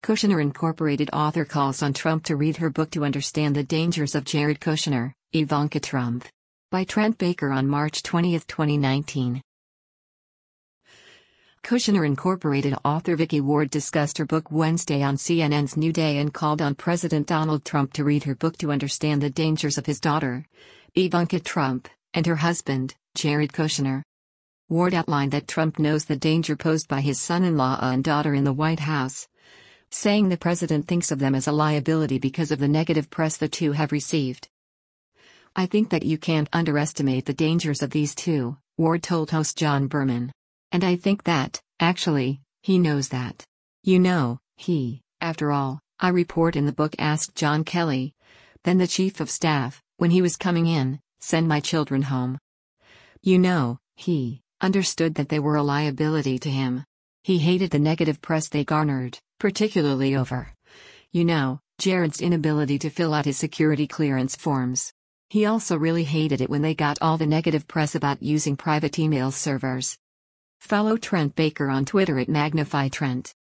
Kushner Incorporated author calls on Trump to read her book to understand the dangers of Jared Kushner, Ivanka Trump. By Trent Baker on March 20, 2019. Kushner Incorporated author Vicky Ward discussed her book Wednesday on CNN's New Day and called on President Donald Trump to read her book to understand the dangers of his daughter, Ivanka Trump, and her husband, Jared Kushner. Ward outlined that Trump knows the danger posed by his son-in-law and daughter in the White House, saying the president thinks of them as a liability because of the negative press the two have received. "I think that you can't underestimate the dangers of these two," Ward told host John Berman. "And I think that, actually, he knows that. You know, after all, I report in the book asked John Kelly, then the chief of staff, when he was coming in, send my children home. You know, he understood that they were a liability to him. He hated the negative press they garnered, particularly over, Jared's inability to fill out his security clearance forms. He also really hated it when they got all the negative press about using private email servers." Follow Trent Baker on Twitter at MagnifyTrent.